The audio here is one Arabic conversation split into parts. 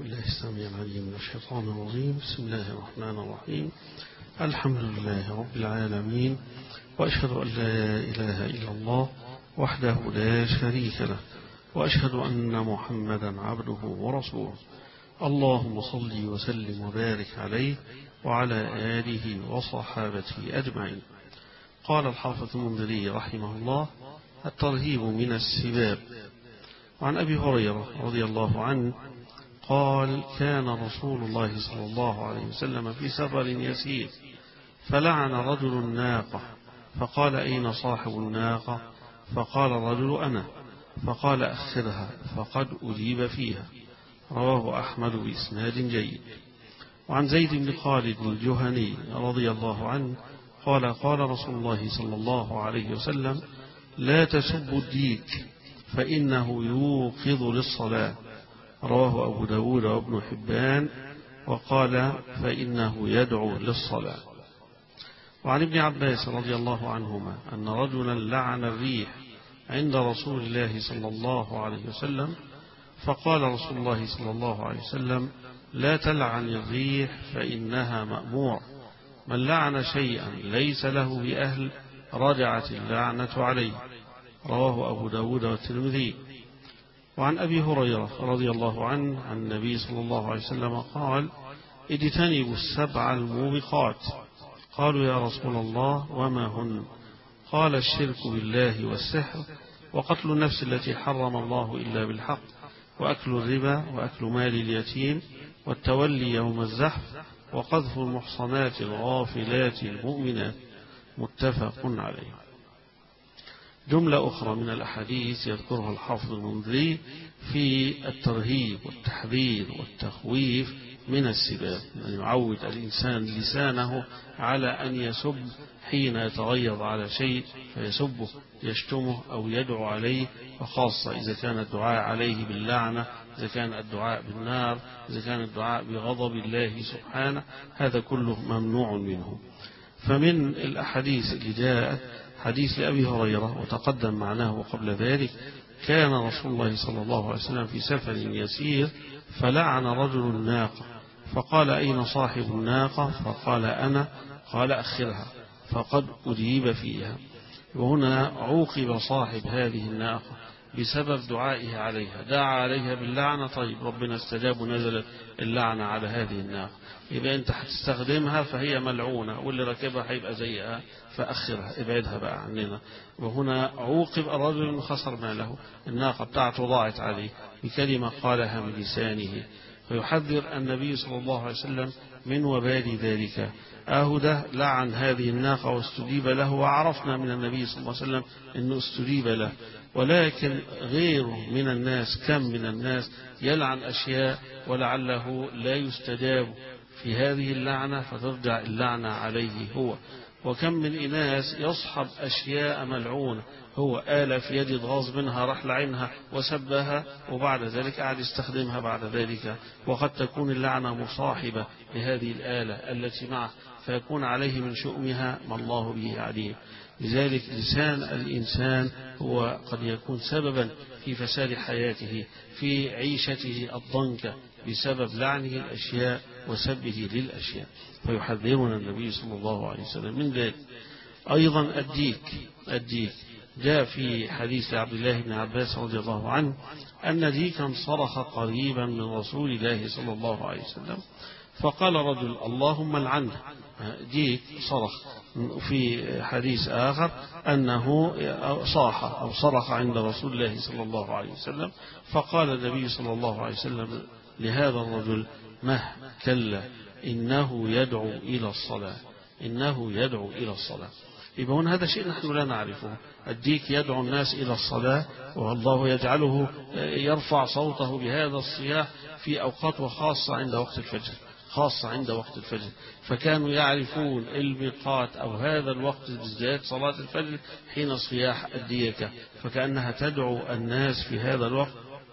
بالله السميع العليم من الشيطان الرجيم. بسم الله الرحمن الرحيم. الحمد لله رب العالمين، وأشهد أن لا إله إلا الله وحده لا شريك له، وأشهد أن محمدا عبده ورسوله. اللهم صل وسلم وبارك عليه وعلى آله وصحابته أجمعين. قال الحافظ المنذري رحمه الله: الترهيب من السباب. وعن أبي هريرة رضي الله عنه قال: كان رسول الله صلى الله عليه وسلم في سفر يسير، فلعن رجل الناقة، فقال: أين صاحب الناقة؟ فقال الرجل: أنا. فقال: أخرها فقد أجيب فيها. رواه أحمد بإسناد جيد. وعن زيد بن خالد الجهني رضي الله عنه قال: قال رسول الله صلى الله عليه وسلم: لا تسبوا الديك فإنه يوقظ للصلاة. رواه أبو داود وابن حبان، وقال: فإنه يدعو للصلاة. وعن ابن عباس رضي الله عنهما أن رجلا لعن الريح عند رسول الله صلى الله عليه وسلم، فقال رسول الله صلى الله عليه وسلم: لا تلعن الريح فإنها مأمور، من لعن شيئا ليس له بأهل رجعت اللعنة عليه. رواه أبو داود والترمذي. وعن أبي هريرة رضي الله عنه عن النبي صلى الله عليه وسلم قال: اجتنبوا السبع الموبقات. قالوا: يا رسول الله وما هن؟ قال: الشرك بالله والسحر، وقتل النفس التي حرم الله إلا بالحق، وأكل الربا، وأكل مال اليتيم، والتولي يوم الزحف، وقذف المحصنات الغافلات المؤمنات. متفق عليه. جملة أخرى من الأحاديث يذكرها الحافظ المنذري في الترهيب والتحذير والتخويف من السباب، أن يعود الإنسان لسانه على أن يسب حين يتغيظ على شيء فيسبه، يشتمه أو يدعو عليه، وخاصة إذا كان الدعاء عليه باللعنة، إذا كان الدعاء بالنار، إذا كان الدعاء بغضب الله سبحانه، هذا كله ممنوع منه. فمن الأحاديث اللي جاءت حديث لأبي هريرة وتقدم معناه قبل ذلك: كان رسول الله صلى الله عليه وسلم في سفر يسير، فلعن رجل الناقة، فقال: أين صاحب الناقة؟ فقال: أنا. قال: أخرها فقد أجيب فيها. وهنا عوقب صاحب هذه الناقة بسبب دعائه عليها، دعا عليها باللعنة، طيب ربنا استجاب ونزلت اللعنة على هذه الناقة، يبقى أنت هتستخدمها فهي ملعونة، واللي ركبها هيبقى زيها، فأخرها، ابعدها بقى عننا. وهنا عوقب الرجل خسر ماله، الناقة بتاعته ضاعت عليه بكلمة قالها من لسانه. فيحذر النبي صلى الله عليه وسلم من وبال ذلك. ده لعن هذه الناقة واستجيب له، وعرفنا من النبي صلى الله عليه وسلم أنه استجيب له، ولكن غيره من الناس، كم من الناس يلعن أشياء ولعله لا يستجاب في هذه اللعنة فترجع اللعنة عليه هو. وكم من إناس يصحب أشياء ملعونة، هو آلة في يد غاز منها راح لعينها وسبها، وبعد ذلك قاعد يستخدمها بعد ذلك، وقد تكون اللعنة مصاحبة لهذه الآلة التي معه، فيكون عليه من شؤمها ما الله به عليم. لذلك لسان الإنسان هو قد يكون سببا في فساد حياته، في عيشته الضنكة، بسبب لعنه الأشياء وسبه للأشياء. فيحذرنا النبي صلى الله عليه وسلم من ذلك. أيضا الديك جاء في حديث عبد الله بن عباس رضي الله عنه أن ديكا صرخ قريبا من رسول الله صلى الله عليه وسلم، فقال رجل: اللهم لعنه. ديك صرخ. في حديث آخر أنه صاح أو صرخ عند رسول الله صلى الله عليه وسلم، فقال النبي صلى الله عليه وسلم لهذا الرجل: كلا إنه يدعو إلى الصلاة، إنه يدعو إلى الصلاة. يبقى هنا هذا شيء نحن لا نعرفه. الديك يدعو الناس إلى الصلاة، والله يجعله يرفع صوته بهذا الصياح في أوقات، وخاصة عند وقت الفجر، خاصة عند وقت الفجر. فكانوا يعرفون الميقات أو هذا الوقت بالذات صلاة الفجر حين صياح الديكة، فكأنها تدعو الناس في هذا الوقت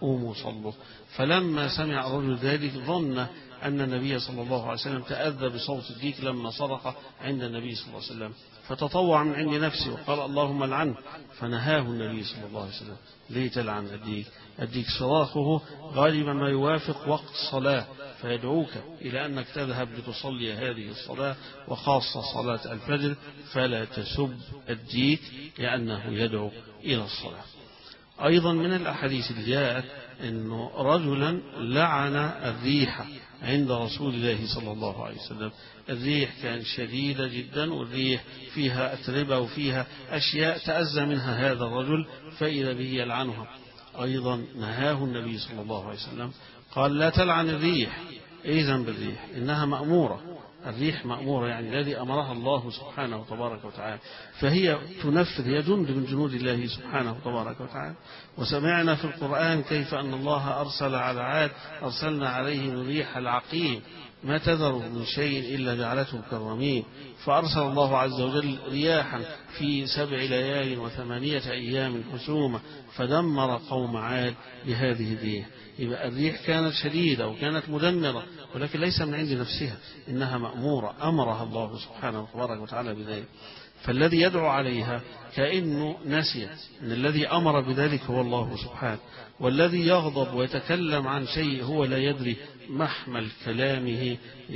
قوموا صلوا. فلما سمع الرجل ذلك ظن أن النبي صلى الله عليه وسلم تأذى بصوت الديك لما صرخ عند النبي صلى الله عليه وسلم، فتطوع من عند نفسه وقال اللهم لعنه، فنهاه النبي صلى الله عليه وسلم. ليه تلعن الديك؟ الديك صراخه غالبا ما يوافق وقت الصلاة، فيدعوك إلى أنك تذهب لتصلي هذه الصلاة، وخاصة صلاة الفجر، فلا تسب الديك لأنه يدعو إلى الصلاة. أيضا من الأحاديث اللي جاءت أنه رجلا لعن الريح عند رسول الله صلى الله عليه وسلم. الريح كان شديدة جدا، والريح فيها أتربة وفيها أشياء تأذى منها هذا الرجل، فإذا به يلعنها. أيضا نهاه النبي صلى الله عليه وسلم، قال لا تلعن الريح. إيه ذنب الريح؟ إنها مأمورة، الريح مأمورة، يعني الذي أمرها الله سبحانه وتبارك وتعالى، فهي تنفذ، هي جند من جنود الله سبحانه وتبارك وتعالى. وسمعنا في القرآن كيف أن الله أرسل على عاد أرسلنا عليهم الريح العقيم ما تذر من شيء إلا جعلته كالرميم. فأرسل الله عز وجل رياحا في 7 ليال و8 أيام حسومة فدمر قوم عاد بهذه الريح. يبقى الريح كانت شديدة وكانت مدمرة، ولكن ليس من عند نفسها، إنها مأمورة أمرها الله سبحانه وتعالى بذلك. فالذي يدعو عليها كأنه نسي أن الذي أمر بذلك هو الله سبحانه، والذي يغضب ويتكلم عن شيء هو لا يدري محمل كلامه،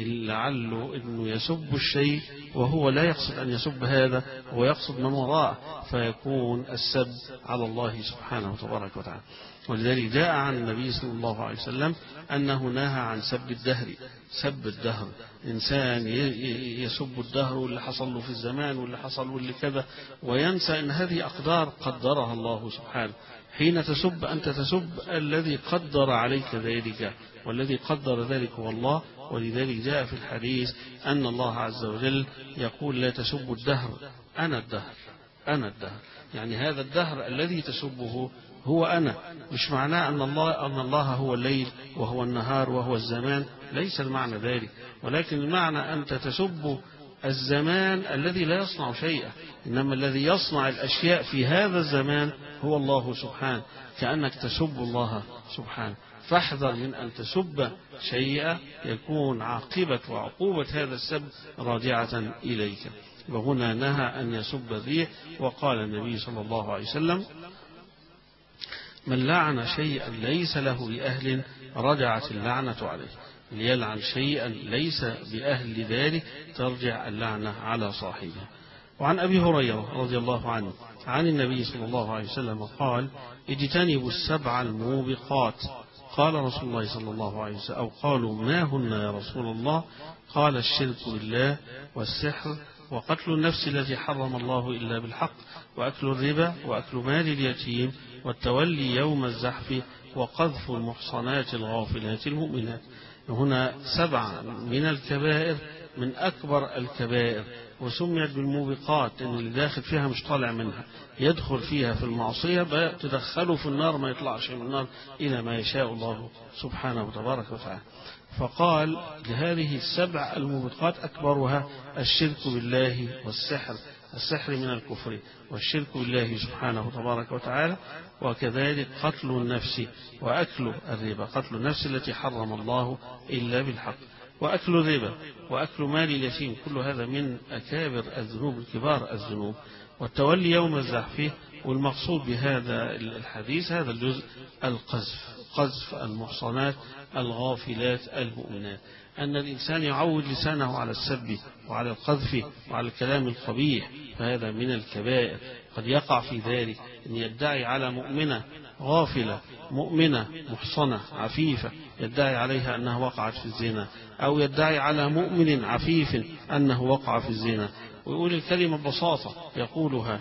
لعله أنه يسب الشيء وهو لا يقصد أن يسب هذا، هو يقصد من وراءه، فيكون السب على الله سبحانه وتبارك وتعالى. ولذلك جاء عن النبي صلى الله عليه وسلم أنه نهى عن سب الدهر. سب الدهر، إنسان يسب الدهر واللي حصل له في الزمان واللي حصل واللي كذا، وينسى أن هذه أقدار قدرها الله سبحانه. حين تسب أنت تسب الذي قدر عليك ذلك، والذي قدر ذلك هو الله. ولذلك جاء في الحديث أن الله عز وجل يقول لا تسبوا الدهر، أنا الدهر، أنا الدهر، يعني هذا الدهر الذي تسبه هو أنا. مش معناه أن الله هو الليل وهو النهار وهو الزمان، ليس المعنى ذلك، ولكن المعنى أنت تسب الزمان الذي لا يصنع شيئا، إنما الذي يصنع الأشياء في هذا الزمان هو الله سبحانه، كأنك تسب الله سبحانه. فاحذر من أن تسب شيئا يكون عاقبة وعقوبة هذا السب راجعة إليك. وهنا نهى أن يسب الريح. وقال النبي صلى الله عليه وسلم من لعن شيئا ليس له بأهل رجعت اللعنة عليه. ليلعن شيئا ليس بأهل ذلك ترجع اللعنة على صاحبه. وعن أبي هريرة رضي الله عنه عن النبي صلى الله عليه وسلم قال اجتنبوا 7 الموبقات. قال رسول الله صلى الله عليه وسلم أو قالوا ما هن يا رسول الله؟ قال الشرك بالله والسحر وقتل النفس التي حرم الله إلا بالحق وأكل الربا وأكل مال اليتيم والتولي يوم الزحف وقذف المحصنات الغافلات المؤمنات. هنا 7 من الكبائر، من أكبر الكبائر، وسميت بالموبقات إن اللي داخل فيها مش طالع منها، يدخل فيها في المعصية تدخله في النار ما يطلعش من النار إلى ما يشاء الله سبحانه وتبارك وتعالى. فقال لهذه 7 الموبقات أكبرها الشرك بالله والسحر، السحر من الكفر والشرك بالله سبحانه وتبارك وتعالى، وكذلك قتل النفس وأكل الربا، قتل النفس التي حرم الله إلا بالحق، وأكل الربا وأكل مال اليتيم، كل هذا من أكابر الذنوب، كبار الذنوب. والتولي يوم الزحف، والمقصود بهذا الحديث هذا الجزء القذف، قذف المحصنات الغافلات المؤمنات، أن الإنسان يعود لسانه على السب وعلى القذف وعلى الكلام القبيح، فهذا من الكبائر. قد يقع في ذلك أن يدعي على مؤمنة غافلة، مؤمنة محصنة عفيفة، يدعي عليها أنها وقعت في الزنا، أو يدعي على مؤمن عفيف أنه وقع في الزنا، ويقول الكلمة ببساطة يقولها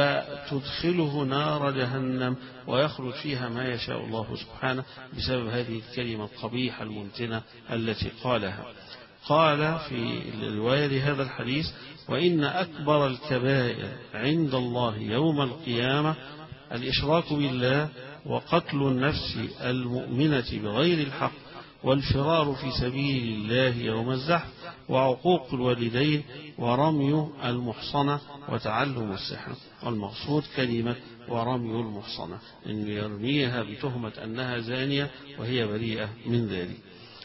فتدخله نار جهنم ويخرج فيها ما يشاء الله سبحانه بسبب هذه الكلمة القبيحة المنتنة التي قالها. قال في الرواية لهذا الحديث وإن أكبر الكبائر عند الله يوم القيامة الإشراك بالله وقتل النفس المؤمنة بغير الحق والفرار في سبيل الله يوم الزحف، وعقوق الوالدين، ورمي المحصنة، وتعلم السحر. والمقصود كلمة ورمي المحصنة، إن يرميها بتهمة أنها زانية وهي بريئة من ذلك.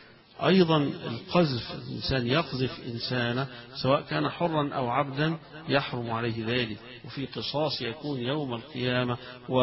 أيضا القذف، الإنسان يقذف إنسانا سواء كان حرا أو عبدا يحرم عليه ذلك، وفي قصاص يكون يوم القيامة،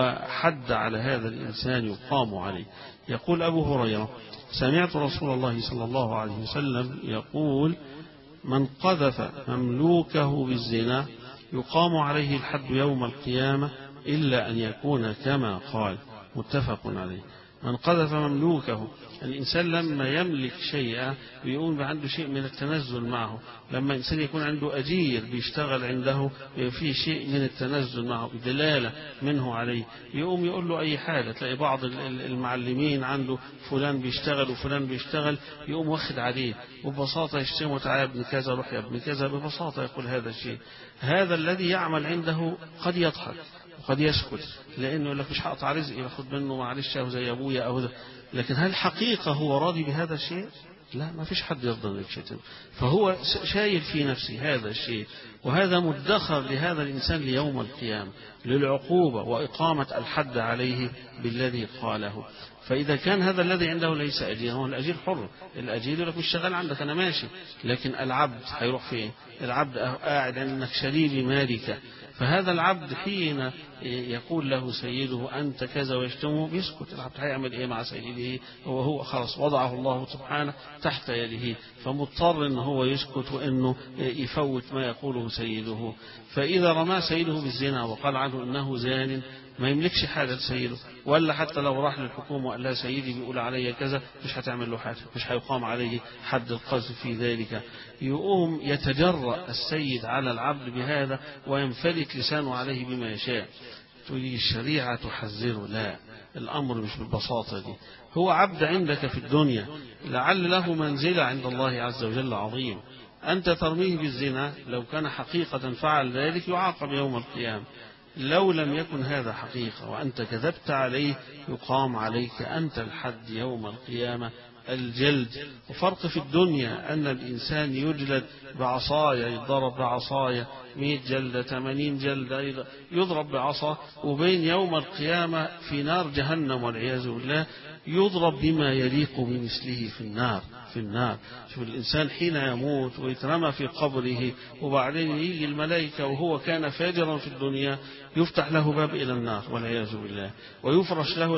وحد على هذا الإنسان يقام عليه. يقول أبو هريرة: سمعت رسول الله صلى الله عليه وسلم يقول: من قذف مملوكه بالزنا يقام عليه الحد يوم القيامة إلا أن يكون كما قال. متفق عليه. من قذف مملوكه، الإنسان لما يملك شيئا بيقوم عنده شيء من التنزل معه. لما إنسان يكون عنده أجير بيشتغل عنده في شيء من التنزل معه بدلالة منه عليه، يقوم يقول له أي حاجة. تلاقي بعض المعلمين عنده فلان بيشتغل وفلان بيشتغل، يقوم واخد عليه وببساطة يشتمه: تعالى يا ابن كذا، روح يا ابن كذا. ببساطة يقول هذا الشيء. هذا الذي يعمل عنده قد يضحك وقد يسكت، لأنه يقول لك مش هقطع رزقي باخد منه، معلش أو زي أبويا أو ده. لكن هل حقيقة هو راضي بهذا الشيء؟ لا، ما فيش حد يرضى بالشيء. فهو شايل في نفسه هذا الشيء، وهذا مدخر لهذا الإنسان ليوم القيامة للعقوبة وإقامة الحد عليه بالذي قاله. فإذا كان هذا الذي عنده ليس أجير، هو الأجير حر، الأجير يقول لك مش شغال عندك أنا ماشي، لكن العبد هيروح فين؟ العبد قاعد عندك شريب مالك، فهذا العبد حين يقول له سيده أنت كذا ويشتمه بيسكت. العبد هيعمل إيه مع سيده؟ هو خلاص وضعه الله سبحانه تحت يده، فمضطر إن هو يسكت وإنه يفوت ما يقوله سيده. فإذا رمى سيده بالزنا وقال عنه إنه زان ما يملكش حاجة لسيده، ولا حتى لو راح للحكومة وقال لها سيدي بيقول علي كذا، مش هتعمل له حاجة، مش هيقام عليه حد القذف في ذلك. يقوم يتجرأ السيد على العبد بهذا وينفلت لسانه عليه بما يشاء. تقولي الشريعة تحذره؟ لا، الأمر مش بالبساطة دي. هو عبد عندك في الدنيا لعل له منزلة عند الله عز وجل عظيم. أنت ترميه بالزنا، لو كان حقيقة فعل ذلك يعاقب يوم القيامة. لو لم يكن هذا حقيقة وأنت كذبت عليه يقام عليك أنت الحد يوم القيامة، الجلد. وفرق في الدنيا أن الإنسان يجلد بعصايا، يضرب بعصايا 100 جلدة 80 جلدة يضرب بعصا، وبين يوم القيامة في نار جهنم والعياذ بالله يضرب بما يليق بمثله في النار. شوف الإنسان حين يموت ويترمى في قبره، وبعدين يجي الملائكة وهو كان فاجرا في الدنيا يفتح له باب إلى النار والعياذ بالله، ويفرش له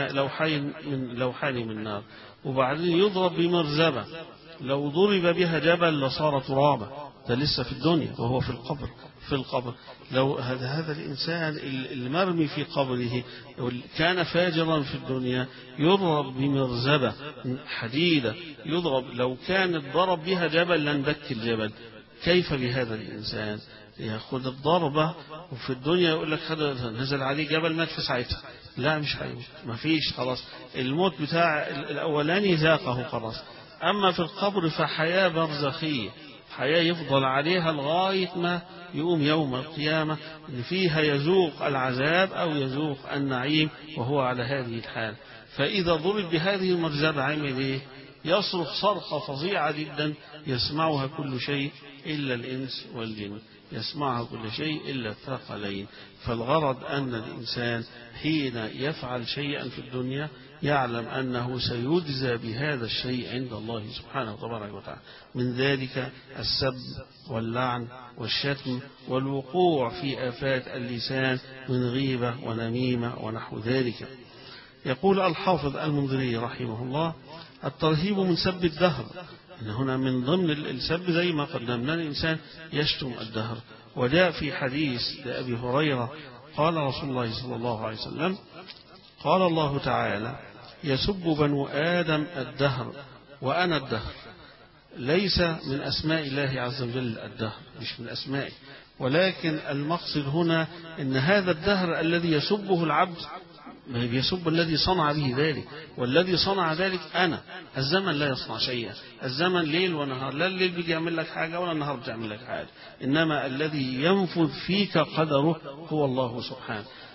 لوحان من نار، وبعدين يضرب بمرزبة لو ضرب بها جبل لصار ترابا. ده لسه في الدنيا وهو في القبر. لو هذا الإنسان المرمي في قبره كان فاجرا في الدنيا يضرب بمرزبة حديدة، يضرب لو كان الضرب بها جبل لندك الجبل. كيف بهذا الإنسان؟ يأخذ الضربة وفي الدنيا يقول لك نزل عليه جبل مات في ساعتها. لا، مش هيموت، ما فيش، خلاص الموت بتاع الأولاني ذاقه خلاص. أما في القبر فحياة برزخية، حياة يفضل عليها لغاية ما يقوم يوم القيامة اللي فيها يذوق العذاب أو يذوق النعيم وهو على هذه الحال. فإذا ضرب بهذه المرزبة عمل إيه؟ يصرخ صرخة فظيعة جدا يسمعها كل شيء إلا الإنس والجن، يسمعها كل شيء إلا الثقلين. فالغرض أن الإنسان حين يفعل شيئا في الدنيا يعلم أنه سيجزى بهذا الشيء عند الله سبحانه وتعالى، من ذلك السب واللعن والشتم والوقوع في آفات اللسان من غيبة ونميمة ونحو ذلك. يقول الحافظ المنذري رحمه الله: الترهيب من سب الدهر. إن هنا من ضمن السب زي ما قدمنا الإنسان يشتم الدهر. وجاء في حديث لأبي هريرة قال رسول الله صلى الله عليه وسلم: قال الله تعالى: يسب بنو آدم الدهر وأنا الدهر. ليس من أسماء الله عز وجل الدهر، مش من أسمائه، ولكن المقصد هنا أن هذا الدهر الذي يسبه العبد يسب الذي صنع به ذلك، والذي صنع ذلك أنا. الزمن لا يصنع شيئا، الزمن ليل ونهار، لا الليل بيجي يعمل لك حاجة ولا النهار بيعمل لك حاجة، إنما الذي ينفذ فيك قدره هو الله سبحانه.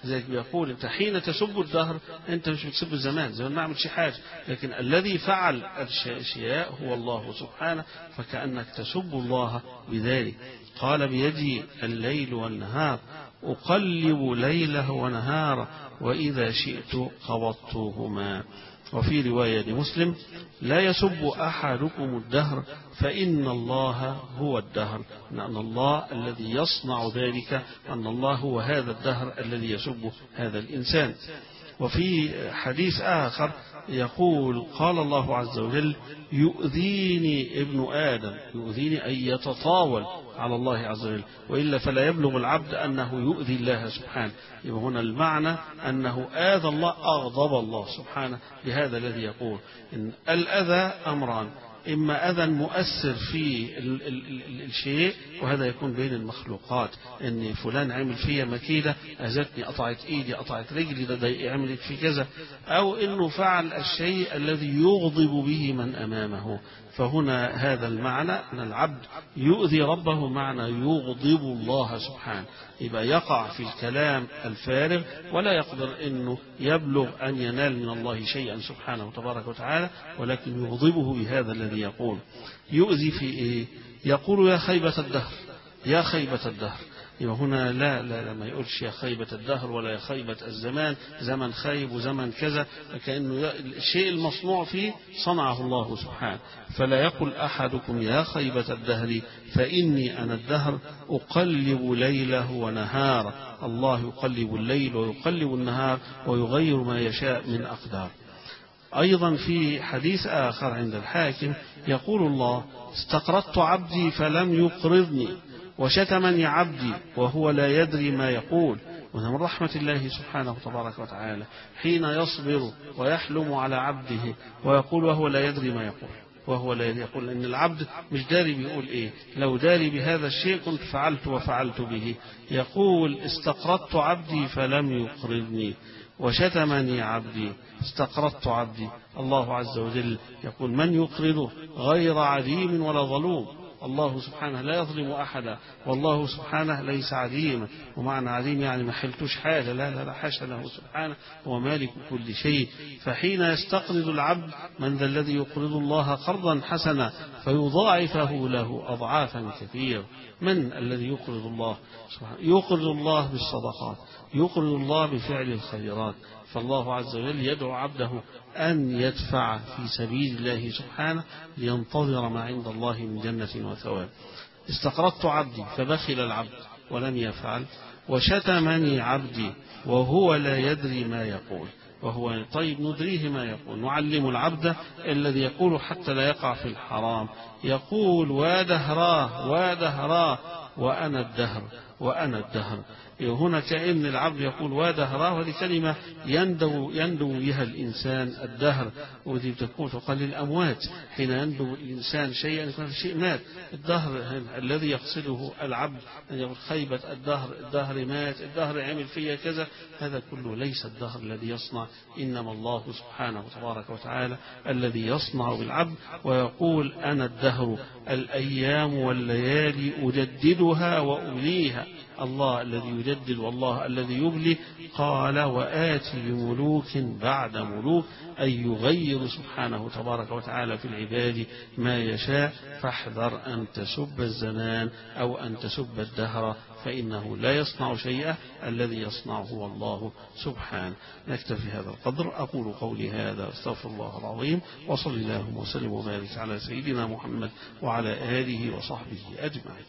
لذلك بيقول أنت حين تسب الدهر أنت مش بتسب الزمان ما عملش حاجة، لكن الذي فعل الأشياء هو الله سبحانه، فكأنك تسب الله بذلك. قال بيدي الليل والنهار أقلب ليله ونهاره وإذا شئت قبضتهما. وفي رواية لمسلم لا يسب أحدكم الدهر فإن الله هو الدهر، أن الله الذي يصنع ذلك، أن الله هو هذا الدهر الذي يسبه هذا الإنسان. وفي حديث آخر يقول قال الله عز وجل يؤذيني ابن آدم، يؤذيني أي يتطاول على الله عز وجل، وإلا فلا يبلغ العبد أنه يؤذي الله سبحانه. يبقى هنا المعنى أنه آذى الله، أغضب الله سبحانه بهذا الذي يقول. إن الأذى أمران، إما أذى مؤثر في الشيء، وهذا يكون بين المخلوقات، إن فلان عمل فيا مكيدة، أذتني، قطعت إيدي، قطعت رجلي، ده عملت في كذا، أو إنه فعل الشيء الذي يغضب به من أمامه. فهنا هذا المعنى أن العبد يؤذي ربه معنى يغضب الله سبحانه، يبقى يقع في الكلام الفارغ ولا يقدر أنه يبلغ أن ينال من الله شيئا سبحانه وتبارك وتعالى، ولكن يغضبه بهذا الذي يقول. يؤذي في إيه؟ يقول يا خيبة الدهر، يا خيبة الدهر. يبقى هنا لا ما يقولش يا خيبة الدهر ولا يا خيبة الزمان، زمن خيب وزمن كذا، كأنه الشيء المصنوع فيه صنعه الله سبحانه. فلا يقل أحدكم يا خيبة الدهر فإني أنا الدهر أقلب ليله ونهاره. الله يقلب الليل ويقلب النهار ويغير ما يشاء من أقدار. أيضا في حديث آخر عند الحاكم يقول الله استقرضت عبدي فلم يقرضني وشتمني عبدي وهو لا يدري ما يقول. ومن رحمة الله سبحانه وتبارك وتعالى حين يصبر ويحلم على عبده ويقول وهو لا يدري ما يقول، وهو لا يقول إن العبد مش داري بيقول إيه، لو داري بهذا الشيء كنت فعلت وفعلت به. يقول استقرضت عبدي فلم يقرضني وشتمني عبدي. استقرضت عبدي، الله عز وجل يقول من يقرضه غير عديم ولا ظلوم. الله سبحانه لا يظلم أحدا، والله سبحانه ليس عديما. ومعنى عديم يعني ما حلتوش حاجة، لا حاشا له سبحانه، هو مالك كل شيء. فحين يستقرض العبد من ذا الذي يقرض الله قرضا حسنا فيضاعفه له أضعافا كثيرة. من الذي يقرض الله سبحانه؟ يقرض الله بالصدقات، يقرض الله بفعل الخيرات. فالله عز وجل يدعو عبده أن يدفع في سبيل الله سبحانه لينتظر ما عند الله من جنة وثواب. استقرضت عبدي فبخل العبد ولم يفعل، وشتمني عبدي وهو لا يدري ما يقول. وهو طيب ندريه ما يقول، نعلم العبد الذي يقول حتى لا يقع في الحرام. يقول وادهراه وادهراه وأنا الدهر وأنا الدهر. هنا كأن العبد يقول ودهره، هذه كلمة يندو بها الإنسان الدهر، وذي تكون تقال للأموات حين يندو الإنسان شيئا يكون شيء مات. الدهر الذي يقصده العبد أن يقول خيبة الدهر، الدهر مات، الدهر عمل فيها كذا، هذا كله ليس الدهر الذي يصنع، إنما الله سبحانه وتبارك وتعالى الذي يصنع بالعبد. ويقول أنا الدهر الأيام والليالي أجددها وأوليها. الله الذي يجدد والله الذي يبلي. قال وآتي بملوك بعد ملوك، أي يغير سبحانه تبارك وتعالى في العباد ما يشاء. فاحذر أن تسب الزمان أو أن تسب الدهر، فإنه لا يصنع شيئا، الذي يصنعه هو الله سبحانه. نكتفي هذا القدر. أقول قولي هذا استغفر الله العظيم، وصلى الله وسلم وبارك على سيدنا محمد وعلى آله وصحبه أجمعين.